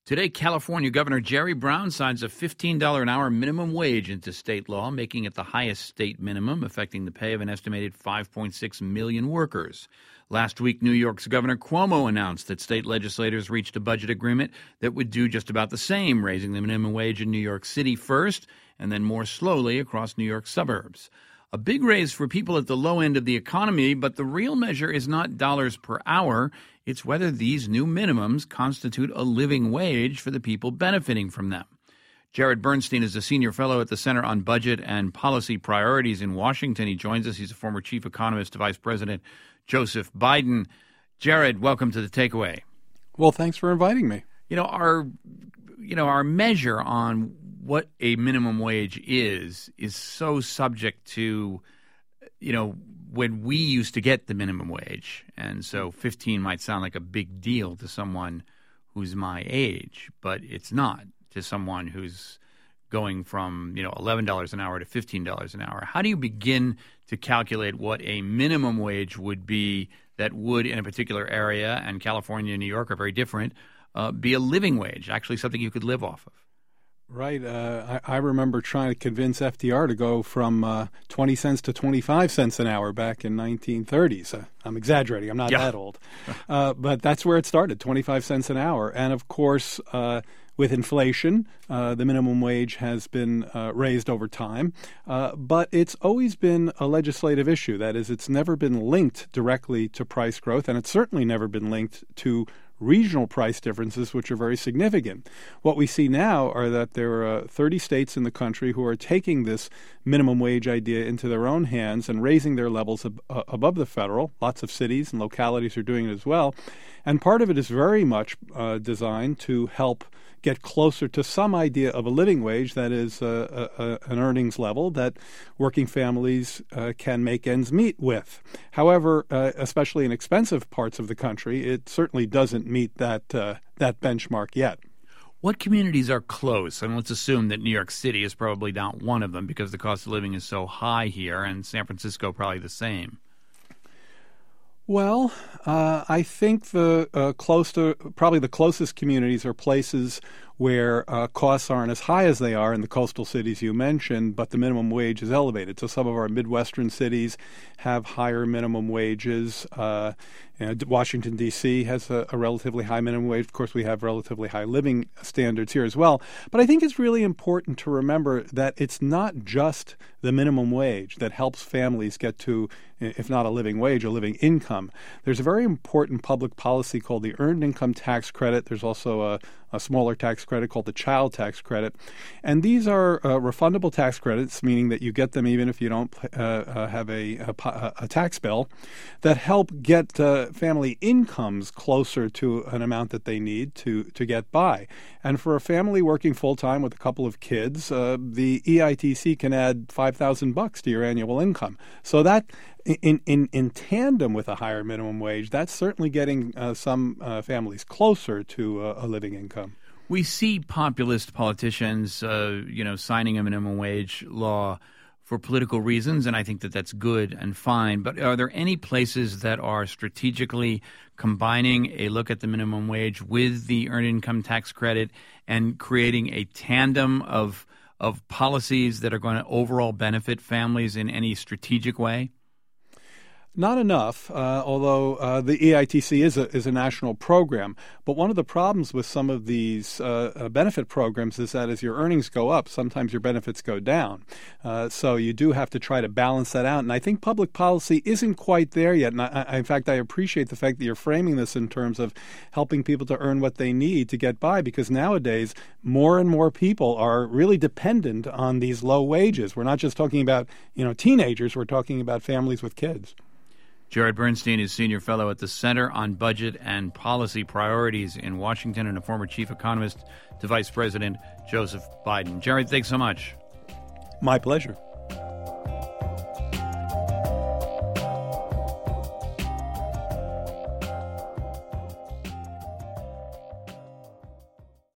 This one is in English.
Today, California Governor Jerry Brown signs a $15 an hour minimum wage into state law, making it the highest state minimum, affecting the pay of an estimated 5.6 million workers. Last week, New York's Governor Cuomo announced that state legislators reached a budget agreement that would do just about the same, raising the minimum wage in New York City first and then more slowly across New York's suburbs. A big raise for people at the low end of the economy, but the real measure is not dollars per hour. It's whether these new minimums constitute a living wage for the people benefiting from them. Jared Bernstein is a senior fellow at the Center on Budget and Policy Priorities in Washington. He joins us. He's a former chief economist to Vice President Joseph Biden. Jared, welcome to The Takeaway. Well, thanks for inviting me. Our measure on what a minimum wage is so subject to, when we used to get the minimum wage. And so 15 might sound like a big deal to someone who's my age, but it's not to someone who's going from, $11 an hour to $15 an hour. How do you begin to calculate what a minimum wage would be that would, in a particular area, and California and New York are very different, be a living wage, actually something you could live off of? Right. I remember trying to convince FDR to go from 20 cents to 25 cents an hour back in 1930s. I'm exaggerating. I'm not that old. But that's where it started, 25 cents an hour. And, of course, with inflation, the minimum wage has been raised over time. But it's always been a legislative issue. That is, it's never been linked directly to price growth, and it's certainly never been linked to regional price differences, which are very significant. What we see now are that there are 30 states in the country who are taking this minimum wage idea into their own hands and raising their levels above the federal. Lots of cities and localities are doing it as well. And part of it is very much designed to help get closer to some idea of a living wage, that is an earnings level that working families can make ends meet with. However, especially in expensive parts of the country, it certainly doesn't meet that benchmark yet. What communities are close? And let's assume that New York City is probably not one of them because the cost of living is so high here, and San Francisco probably the same. Well, I think probably the closest communities are places where costs aren't as high as they are in the coastal cities you mentioned, but the minimum wage is elevated. So some of our Midwestern cities have higher minimum wages. Washington, D.C. has a relatively high minimum wage. Of course, we have relatively high living standards here as well. But I think it's really important to remember that it's not just the minimum wage that helps families get to, if not a living wage, a living income. There's a very important public policy called the Earned Income Tax Credit. There's also a smaller tax credit called the Child Tax Credit. And these are refundable tax credits, meaning that you get them even if you don't have a tax bill, that help get family incomes closer to an amount that they need to get by. And for a family working full-time with a couple of kids, the EITC can add $5,000 to your annual income. So that in tandem with a higher minimum wage, that's certainly getting some families closer to a living income. We see populist politicians, signing a minimum wage law for political reasons, and I think that that's good and fine. But are there any places that are strategically combining a look at the minimum wage with the earned income tax credit and creating a tandem of policies that are going to overall benefit families in any strategic way? Not enough, although the EITC is a national program. But one of the problems with some of these benefit programs is that as your earnings go up, sometimes your benefits go down. So you do have to try to balance that out. And I think public policy isn't quite there yet. And in fact, I appreciate the fact that you're framing this in terms of helping people to earn what they need to get by, because nowadays more and more people are really dependent on these low wages. We're not just talking about teenagers. We're talking about families with kids. Jared Bernstein is senior fellow at the Center on Budget and Policy Priorities in Washington and a former chief economist to Vice President Joseph Biden. Jared, thanks so much. My pleasure.